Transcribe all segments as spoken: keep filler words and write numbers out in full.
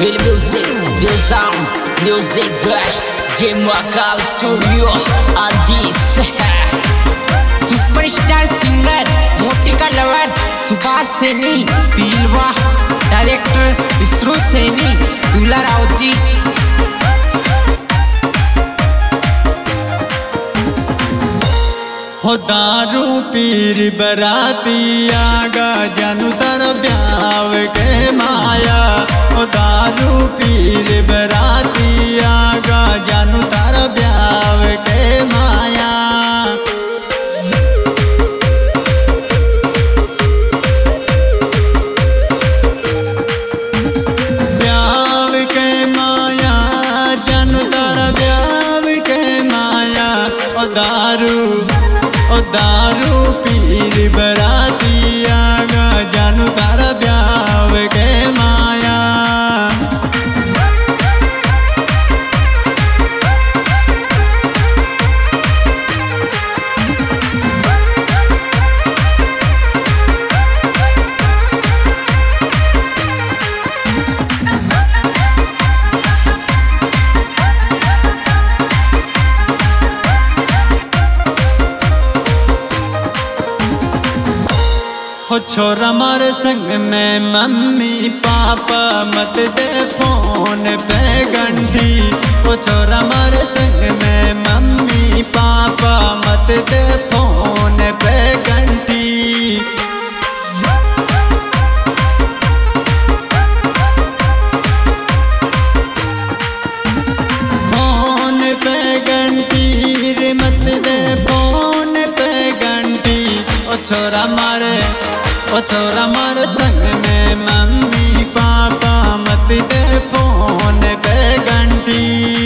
Will music, will sound, music by J Makal Studio on this. Superstar singer मोटी का lover Subhash Saini, दिलवा director Vishnu Saini, दूल्हा राउत जी। हो दारू पीर बराती आगा जानू तर ब्याव के माया। हो दारू पीर बराती आगा जानू तर ब्याव के माया। ब्याव के माया जानू तर ब्याव के माया। ओ दारू ओ दारू पीर बराती आगा जानू तारा ब्याव के माया। हो छोरा मारे संग में मम्मी पापा मत दे फोन पे घंटी। हो छोरा मारे संग में मम्मी पापा मत दे फोन पे घंटी। फोन पे घंटी रे मत दे फोन पे घंटी। ओ छोरा मारे ओ छोरा मारे संग में मम्मी पापा मत दे फोन पे घंटी।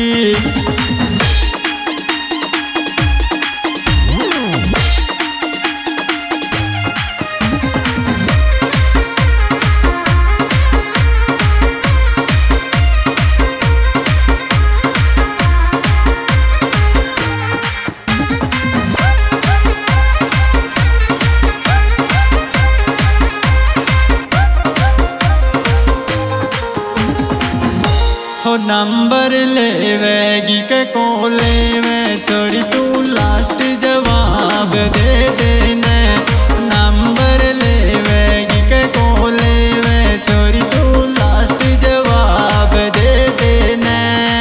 हो नंबर लेवेगी के कोले में छोड़ी तू लास्ट जवाब दे देने। नंबर लेवेगी के कोले में छोड़ी तू लास्ट जवाब दे देने।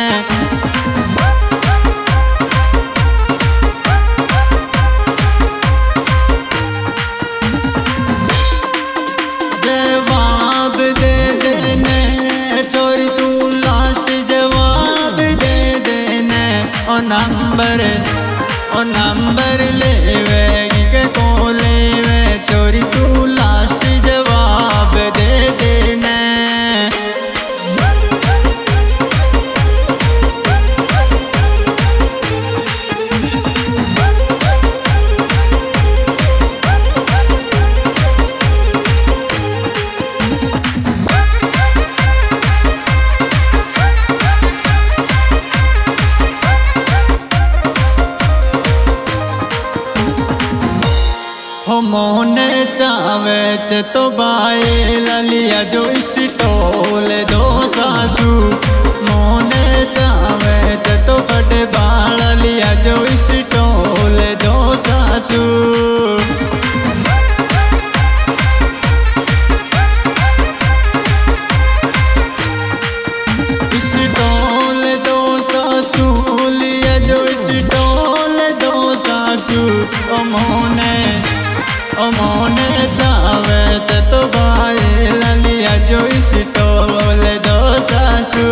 जवाब दे देने छोड़ी तू ओ नंबर ओ नंबर लेवेगी के कोले में चोरी तू लास्ट जवाब दे देना। हो मोहने चावे चे तो बाए ललिया जो इस टोल दो सासू। मोहने चावे चे तो बड़े बाल लिया जो इस टोल दो सासू। इस टोल दो सासू लिया जो इस टोल दो सासू। ओ मोहने ओ मोने चावे चे तो बाए ललिया जो इस टोल दो सासू।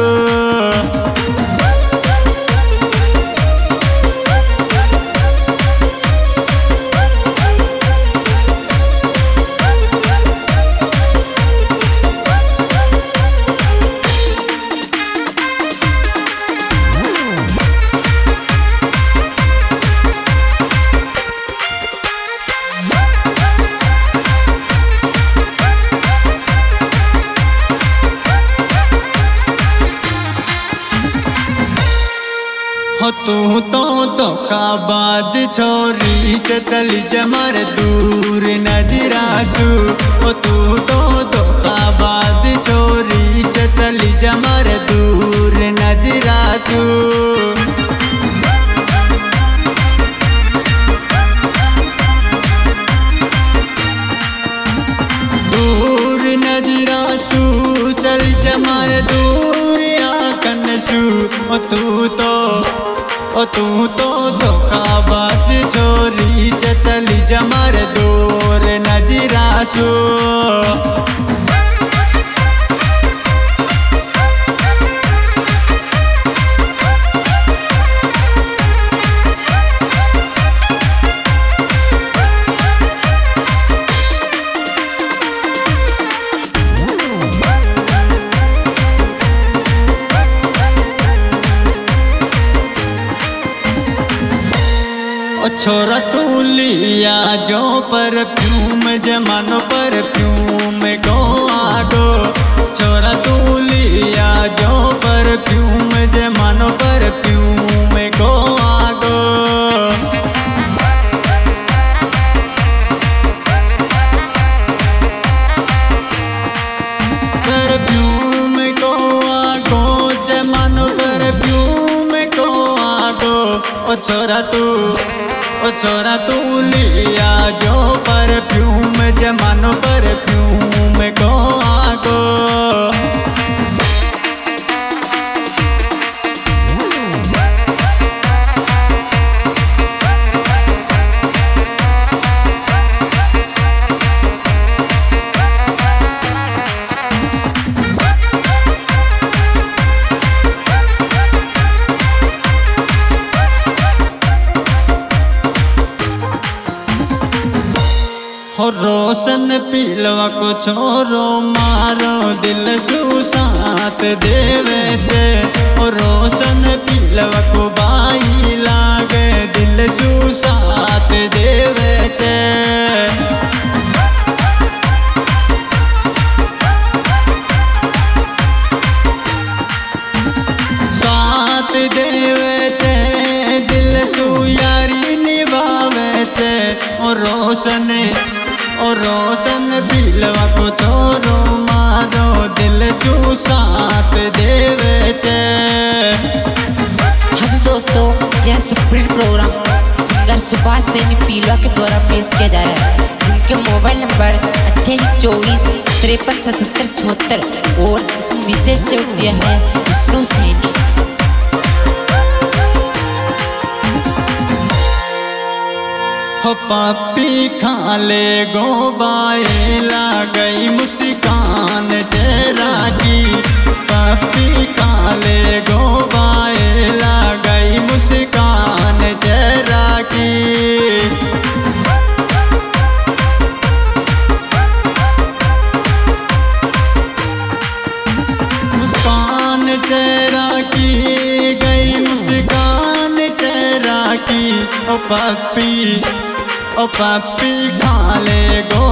हो तू तो धोखाबाज छोरी च चली जमर दूर नजरासू। हो तू तो धोखाबाज छोरी च चली जमर नजीरासू चली जमाए दूरिया कनसू ओ तू तो ओ तू तो धोखाबाज छोरी च चली जमार दूर नजीरासू ओ छोरा तू लिया जो परफ्यूम जमानो परफ्यूम को आगो छोरा तू लिया जो परफ्यूम जमानो परफ्यूम को आगो परफ्यूम को आगो जमानो परफ्यूम को आगो ओ छोरा तू ओ छोरा तू लिया जो परफ्यूम जमानो परफ्यूम को आगो हो रोशन पीलवा को छोरो मारो दिल सुसात देवे चे हो रोशन पीलवा को बाई लागे दिल सुसात देवे चे साथ देवे चे दिल सु यारी निभावे चे ओ रोशन ओ रोशन पीलवा को छोरो मारो दिल सु साथ देवे चे। हाँ जी दोस्तों, यह supreme programme singer Subhash Saini Pilwa के द्वारा पेश किया जा रहा है, जिनके मोबाइल नंबर अट्ठाईस चौबीस तिरपन सतहत्तर चौहत्तर और इसमें विशेष सेवक दिया है विष्णु सैनी। हो पापी खा ले गो बाए ला गई मुस्कान चेहरा की पापी खा ले गो बाए ला गई मुस्कान चेहरा की मुस्कान चेहरा की गई मुस्कान चेहरा की ओ पापी ओ पापी खा ले गो